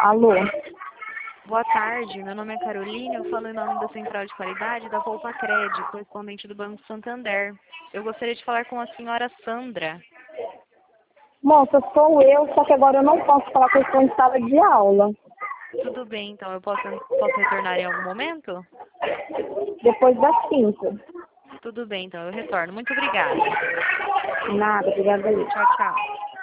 Alô? Boa tarde, meu nome é Carolina, eu falo em nome da Central de Qualidade da Poupa Crédito, correspondente do Banco Santander. Eu gostaria de falar com a senhora Sandra. Moça, sou eu, só que agora eu não posso falar que eu estou em sala de aula. Tudo bem, então eu posso retornar em algum momento? Depois das 5. Tudo bem, então eu retorno. Muito obrigada. Nada, obrigada aí. Tchau, tchau.